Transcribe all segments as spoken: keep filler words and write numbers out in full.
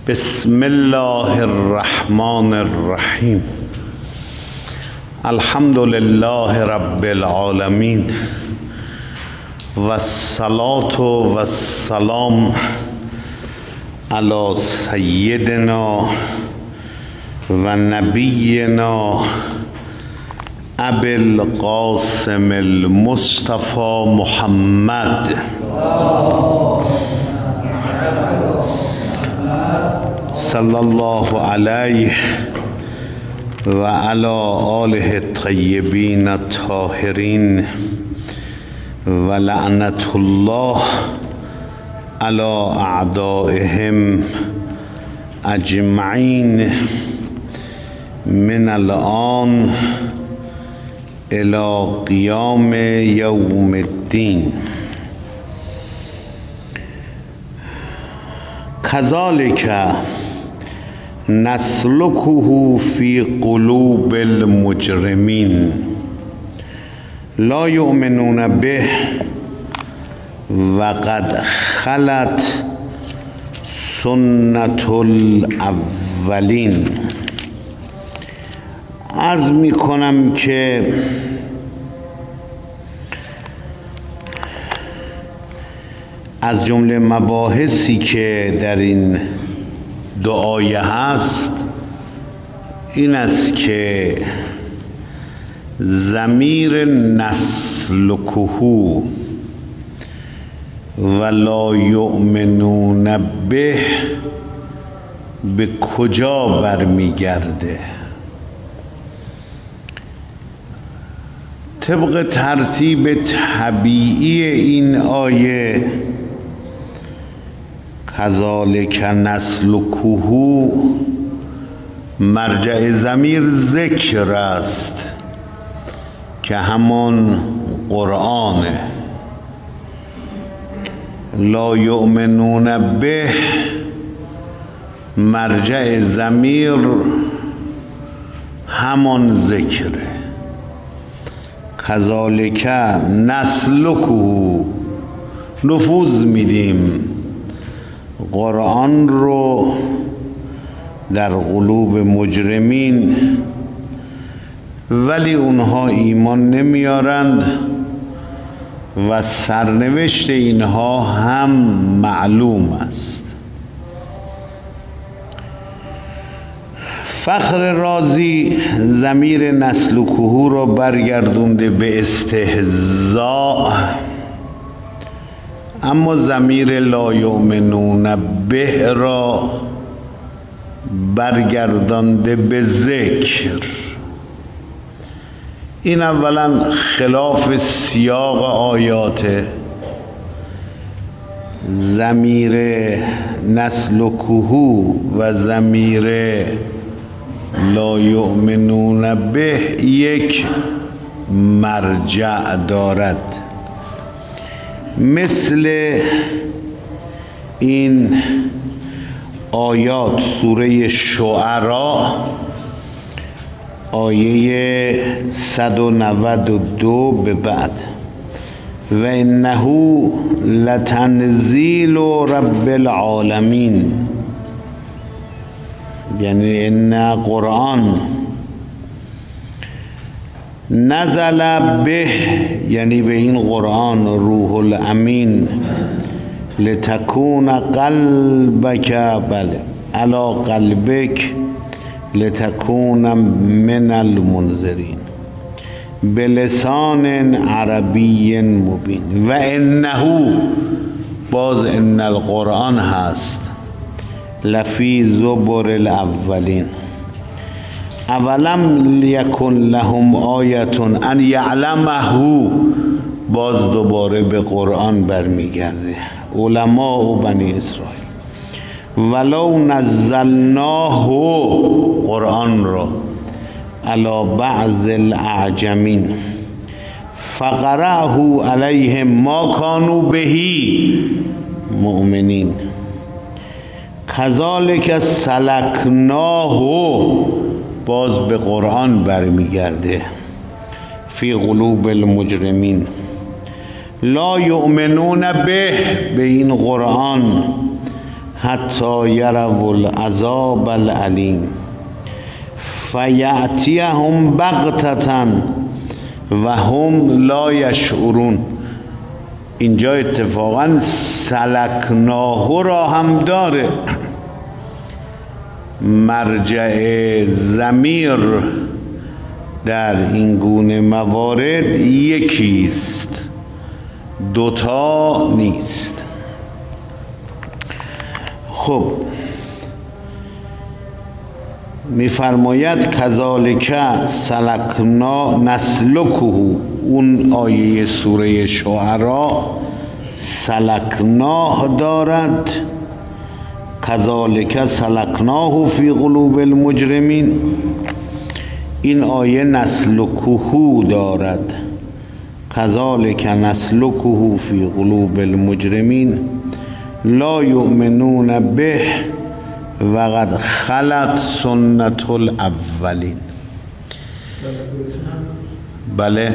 بسم الله الرحمن الرحیم. الحمد لله رب العالمین و الصلاة و السلام علی سیدنا و نبینا ابی القاسم المصطفى محمد صلی الله علیه و علی آله الطیبین الطاهرین و لعنت الله علی اعدائهم اجمعین من الآن الی قیام یوم الدین. کذالک نسلکه فی قلوب المجرمین لا یؤمنون به و قد خلت سنت الاولین. عرض می کنم که از جمله مباحثی که در این دو آیه هست این است که ضمیر نسلکه و لا یؤمنون به به کجا برمیگرده. طبق ترتیب طبیعی این آیه کذالک نسلکه مرجع ضمیر ذکر است که همان قرآنه. لا یؤمنون به مرجع ضمیر همان ذکره. کذالک نسلکه نفوذ میدیم قرآن رو در قلوب مجرمین، ولی اونها ایمان نمیارند و سرنوشت اینها هم معلوم است. فخر رازی ضمیر نسلکه رو برگردونده به استهزاء، اما ضمیر لا یؤمنون به را برگردانده به ذکر. این اولا خلاف سیاق آیاته. ضمیر نسلکه و ضمیر لا یؤمنون به یک مرجع دارد. مثل این آیات سوره شعراء آیه صد و نود و دو به بعد و انه لتنزیل رب العالمین، یعنی ان قرآن نزل به، یعنی به این قرآن روح الامین، لتکون قلبک بله علی قلبک لتکون من المنذرین بلسان عربی مبین. و انه باز ان القرآن هست لفی زبر الاولین. اولم یکن لهم آیت ان یعلمه، باز دوباره به قرآن برمیگرده. علماء و بنی اسرائیل ولو نزلناه قرآن را علی بعض الاعجمین فقرأه علیهم ما کانوا بهی مؤمنین کذالک سلکناه، باز به قرآن برمیگرده فی قلوب المجرمین. لا یؤمنون به، به این قرآن حتی یروا العذاب العلیم فیأتیهم بغتة و هم لا یشعرون. اینجا اتفاقا سلکناه را هم داره، مرجع ضمیر در این گونه موارد یکیست، دوتا نیست. خب میفرماید کذالک سلکنا نسلکه، اون آیه سوره شعراء سلکناه دارد، کذالک سلکناه فی قلوب المجرمین. این آیه نسلکه دارد، کذالک نسلکه فی قلوب المجرمین لا یؤمنون به و قد خلت سنت الاولین. بله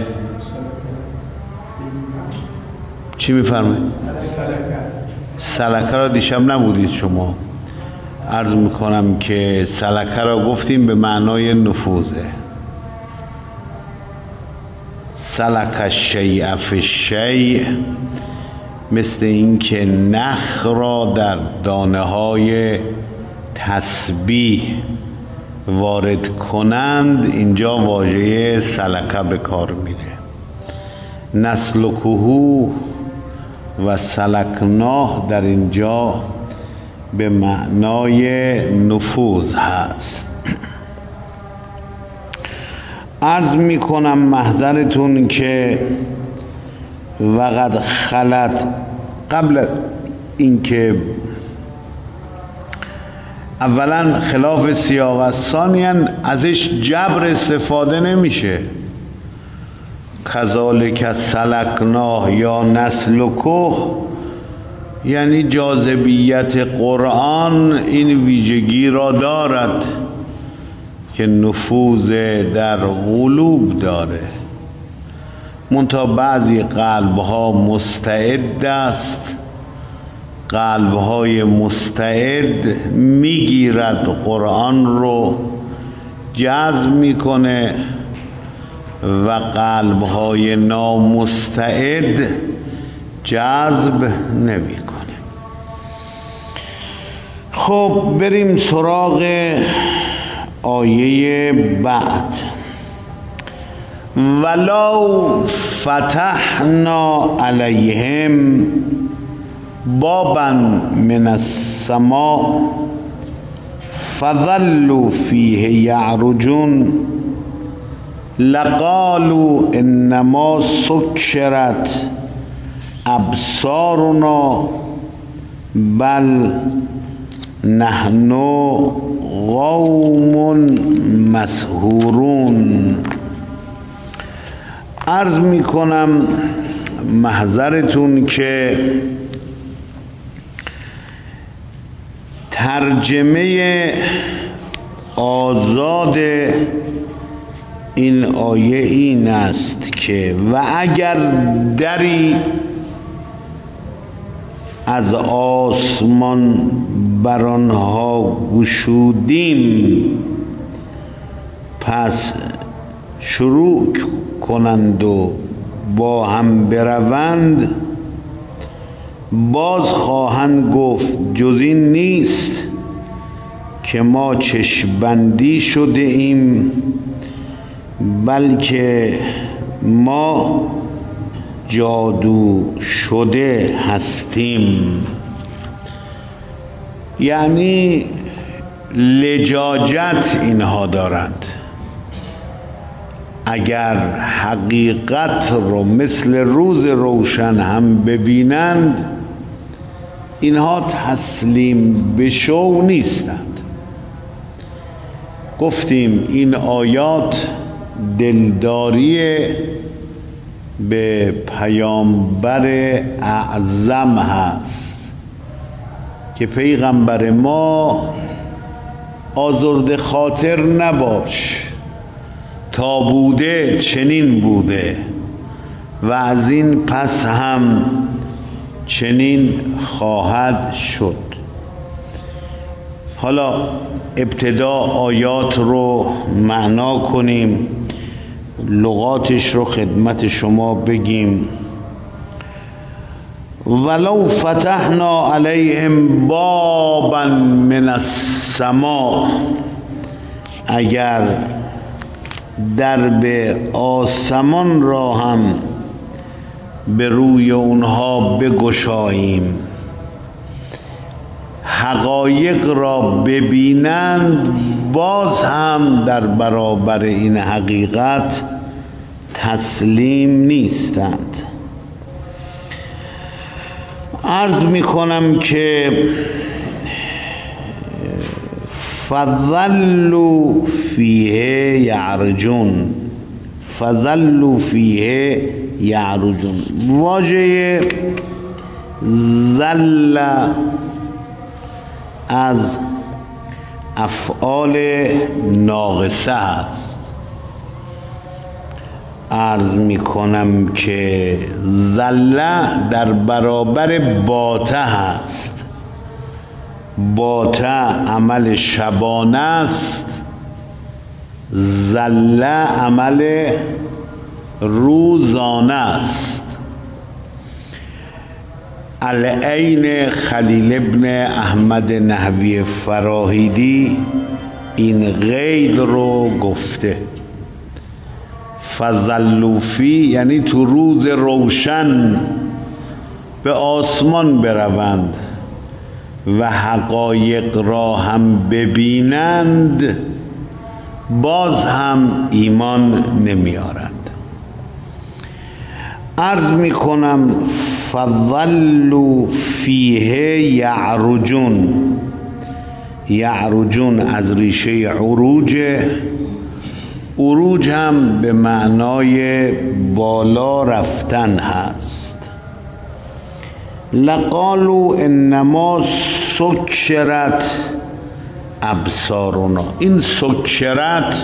چی میفرمایید؟ سلکه را دیشب نبودید شما. عرض میکنم که سلکه را گفتیم به معنای نفوذه. سلک الشیء فی الشیء، مثل این که نخ را در دانه های تسبیح وارد کنند، اینجا واژه سلکه به کار میره. نسلکه و سلکناه در اینجا به معنای نفوذ هست. عرض میکنم محضرتون که وقد خلت، قبل اینکه اولا خلاف سیاق است، ثانیاً ازش جبر استفاده نمیشه. کذالک سلکناه یا نسلکه یعنی جاذبیت قرآن این ویژگی را دارد که نفوذ در قلوب داره، منتها بعضی قلبها مستعد است، قلبهای مستعد میگیرد قرآن رو جذب میکنه و قلبهای نامستعد جذب نمیکنه. خب بریم سراغ آیه بعد. ولو فتحنا علیهم بابا من السماء فظلوا فیه یعرجون لقالوا انما سکرت ابصارنا بل نحن قوم مسحورون. عرض میکنم محضرتون که ترجمه آزاد این آیه این است که و اگر دری از آسمان بر آنها گشودیم پس شروع کنند و با هم بروند، باز خواهند گفت جز این نیست که ما چشم‌بندی شده ایم، بلکه ما جادو شده هستیم. یعنی لجاجت اینها دارند، اگر حقیقت رو مثل روز روشن هم ببینند اینها تسلیم بشو نیستند. گفتیم این آیات دلداری به پیامبر اعظم هست که پیغمبر ما آزرده خاطر نباش، تا بوده چنین بوده و از این پس هم چنین خواهد شد. حالا ابتدا آیات رو معنا کنیم، لغاتش رو خدمت شما بگیم. ولو فتحنا علیهم بابا من السماء، اگر درب آسمان را هم به روی اونها بگشاییم، حقایق را ببینند، باز هم در برابر این حقیقت تسلیم نیستند. عرض می کنم که فظلوا فیه یعرجون، فظلوا فیه یعرجون، واژه ظل از افعال ناقصه است. عرض می کنم که ظل در برابر باته است. باته عمل شبانه است، ظل عمل روزانه است. العین خلیل ابن احمد نحوی فراهیدی این قید رو گفته، فظلوا فی یعنی تو روز روشن به آسمان بروند و حقایق را هم ببینند، باز هم ایمان نمیارند. عرض می کنم فظلوا فیه یعرجون، یعرجون از ریشه عروج، عروج هم به معنای بالا رفتن هست. لقالوا انما سکرت ابصارنا، این سکرت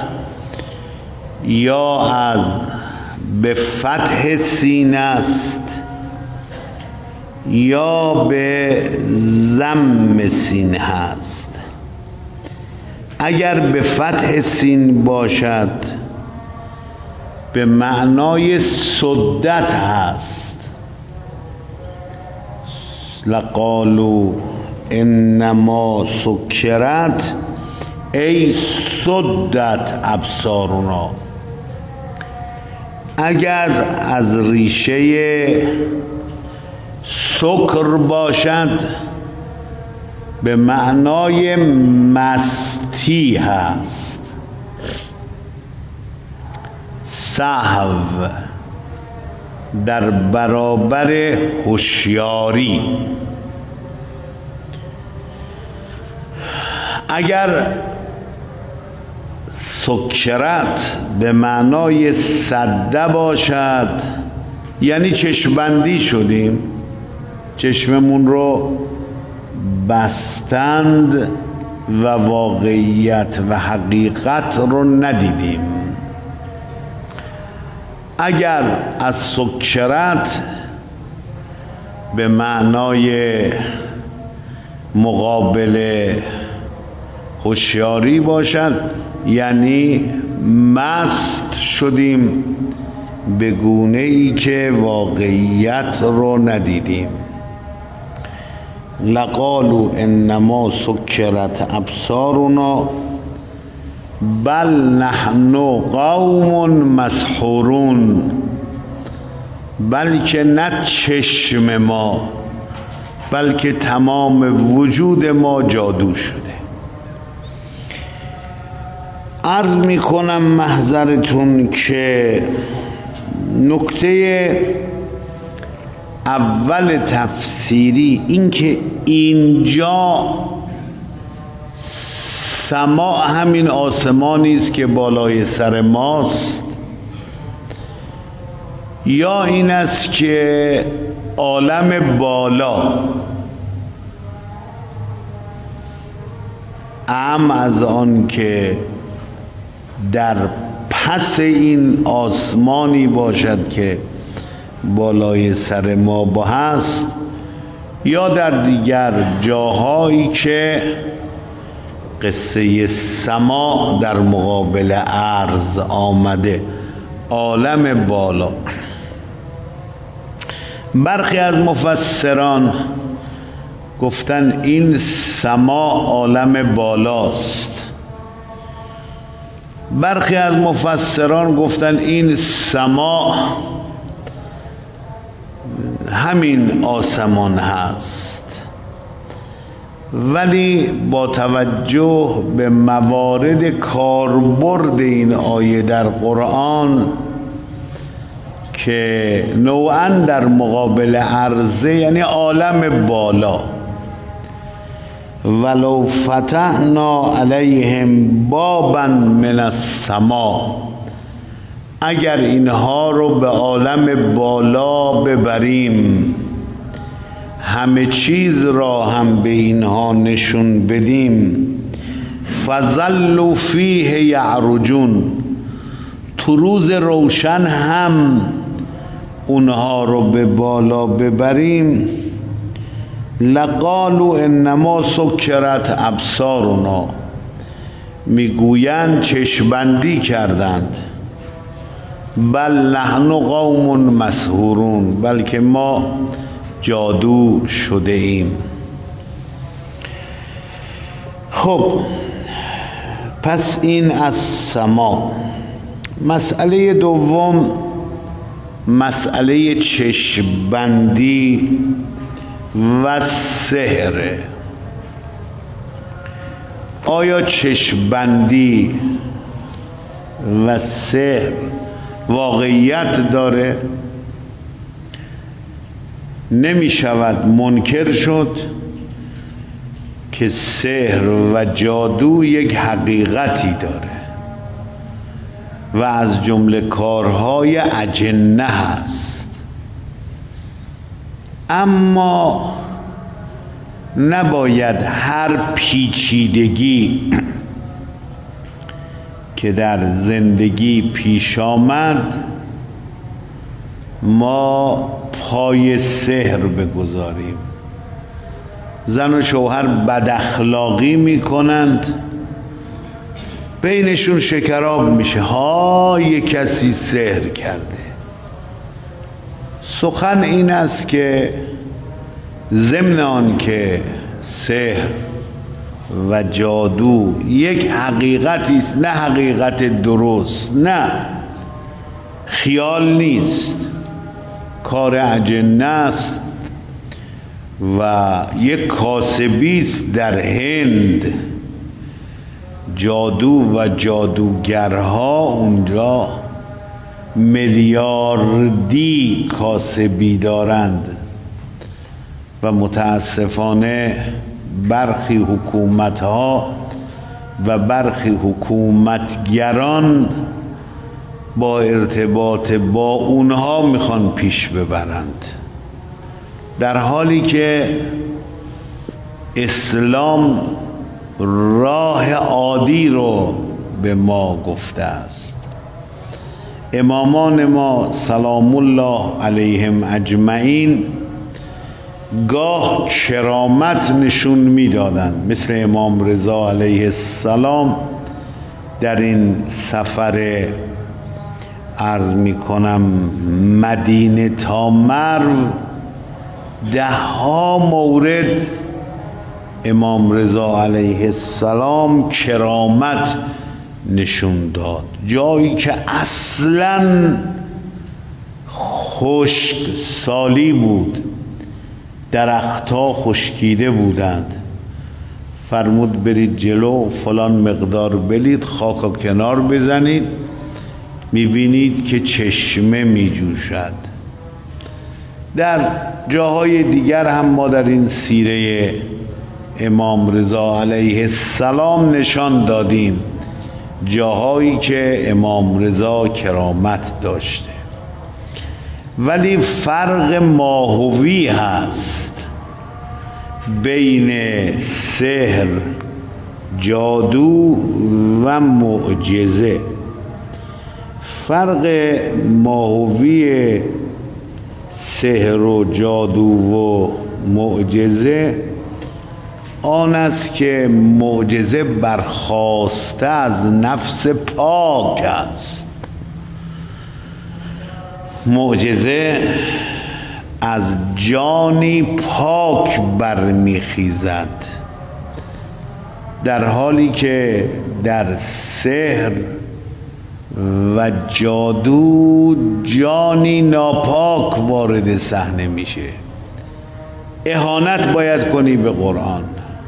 یا از به فتح سین است یا به ضم سین هست. اگر به فتح سین باشد به معنای سدت هست. لقالوا انما سکرت ای سدت ابصارنا. اگر از ریشه سکر باشد به معنای مستی هست. سهو در برابر هوشیاری. اگر سکرت به معنای سده باشد یعنی چشمبندی شدیم، چشممون رو بستند و واقعیت و حقیقت رو ندیدیم. اگر از سکرت به معنای مقابل هوشیاری باشد یعنی مست شدیم به گونه ای که واقعیت رو ندیدیم. لقالوا انما سکرت ابصارنا بل نحن قوم مسحورون، بلکه نه چشم ما بلکه تمام وجود ما جادو شده. عرض می کنم محضرتون که نکته اول تفسیری این که اینجا سما همین آسمانی است که بالای سر ماست، یا این است که عالم بالا اعم از آن که در پس این آسمانی باشد که بالای سر ما با هست، یا در دیگر جاهایی که قصه سما در مقابل ارض آمده، عالم بالا. برخی از مفسران گفتن این سما عالم بالاست، برخی از مفسران گفتن این سما همین آسمان هست. ولی با توجه به موارد کاربرد این آیه در قرآن که نوعاً در مقابل عرضه، یعنی عالم بالا، ولو فتحنا علیهم بابا من السما، اگر اینها رو به عالم بالا ببریم، همه چیز را هم به اینها نشون بدیم، فظلوا فیه یعرجون، تو روز روشن هم اونها رو به بالا ببریم، لقالوا انما سکرت ابصارنا، میگویند چشم‌بندی کردند، بل نحن قوم مسحورون، بلکه ما جادو شده ایم. خب پس این از سما. مسئله دوم مسئله چشم‌بندی و سحر. آیا چشم‌بندی و سحر واقعیت داره؟ نمی شود منکر شد که سحر و جادو یک حقیقتی داره و از جمله کارهای اجنه هست، اما نباید هر پیچیدگی که در زندگی پیش آمد ما پای سحر بگذاریم. زن و شوهر بد اخلاقی میکنند، بینشون شکراب میشه، ها یک کسی سحر کرده. سخن این است که ضمن آن که سحر و جادو یک حقیقتی است، نه حقیقت درست، نه خیال نیست، کار اجنه است و یک کاسبی است در هند. جادو و جادوگرها اونجا میلیاردی کاسبی دارند و متاسفانه برخی حکومتها و برخی حکومتگران با ارتباط با اونها میخوان پیش ببرند، در حالی که اسلام راه عادی رو به ما گفته است. امامان ما سلام الله علیهم اجمعین گاه کرامت نشون میدادند، مثل امام رضا علیه السلام در این سفر عرض میکنم مدینه تا مرو، ده ها مورد امام رضا علیه السلام کرامت نشون داد. جایی که اصلا خشک سالی بود، درختها خشکیده بودند، فرمود برید جلو فلان مقدار بلید، خاکا کنار بزنید، میبینید که چشمه میجوشد. در جاهای دیگر هم ما در این سیره امام رضا علیه السلام نشان دادیم جاهایی که امام رضا کرامت داشته. ولی فرق ماهوی هست بین سحر، جادو و معجزه. فرق ماهوی سحر و جادو و معجزه آن است که معجزه برخاسته از نفس پاک است. معجزه از جانی پاک برمیخیزد، در حالی که در سحر و جادو جانی ناپاک وارد صحنه میشه. اهانت باید کنی به قرآن،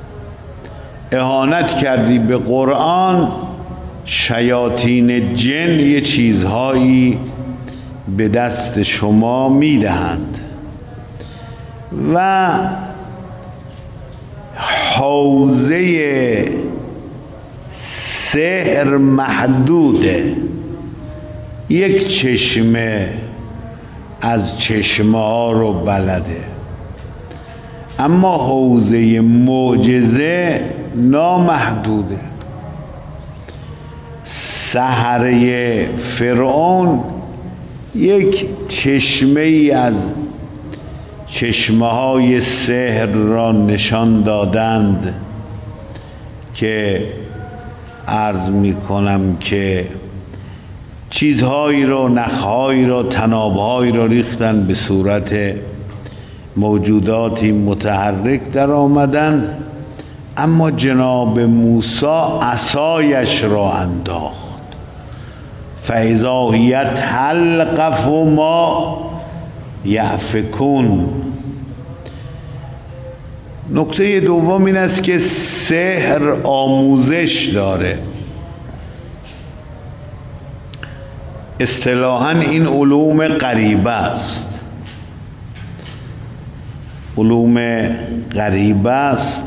اهانت کردی به قرآن، شیاطین جن یه چیزهایی به دست شما میدهند و حوزه سحر محدوده. یک چشمه از چشمه ها رو بلده، اما حوزه معجزه نامحدوده. سحره فرعون یک چشمه ای از چشمه های سحر را نشان دادند که عرض می کنم که چیزهایی را، نخهایی را، تنابهایی را ریختن، به صورت موجوداتی متحرک در آمدن، اما جناب موسی عصایش را انداخت. فاذا هی تلقف ما یأفکون. نکته دوم این است که سحر آموزش داره. اصطلاحاً این علوم غریبه است، علوم غریبه است.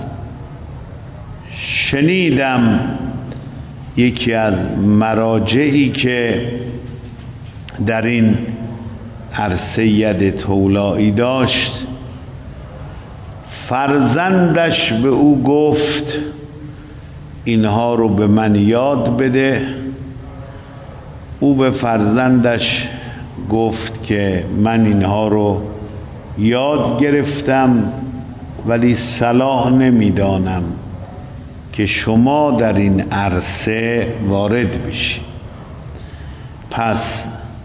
شنیدم یکی از مراجعی که در این عرصه ید طولایی داشت، فرزندش به او گفت اینها رو به من یاد بده. او به فرزندش گفت که من اینها رو یاد گرفتم، ولی صلاح نمیدانم که شما در این عرصه وارد بشی. پس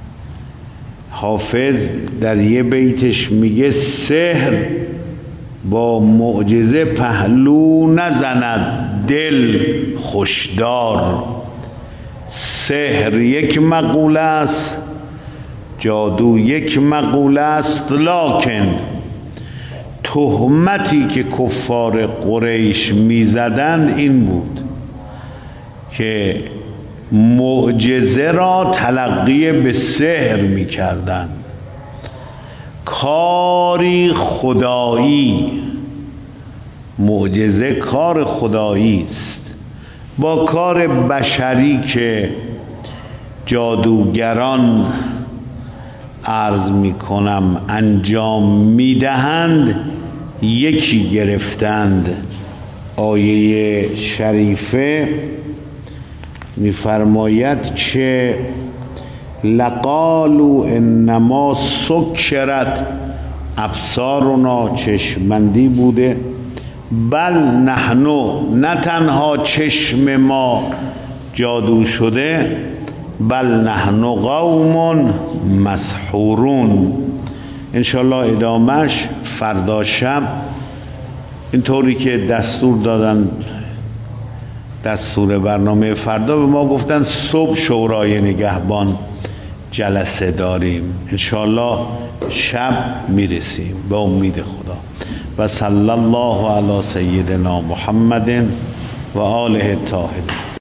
حافظ در یه بیتش میگه سحر با معجزه پهلو نزند دل خوشدار. سحر یک مقوله است، جادو یک مقوله است، لکن تهمتی که کفار قریش میزدند این بود که معجزه را تلقی به سحر میکردند. کاری خدایی، معجزه کار خدایی است، با کار بشری که جادوگران عرض میکنم انجام میدهند یکی گرفتند. آیه شریفه میفرماید که لقالوا انما سکرت ابصارنا، چشمندی بوده، بل نحنو، نه تنها چشم ما جادو شده، بل نحنو قوم مسحورون. انشالله ادامش فردا شب، اینطوری که دستور دادن، دستور برنامه فردا به ما گفتن صبح شورای نگهبان جلسه داریم، انشالله شب میرسیم به امید خدا. و صلی الله علی سیدنا محمد و آله الطاهرین.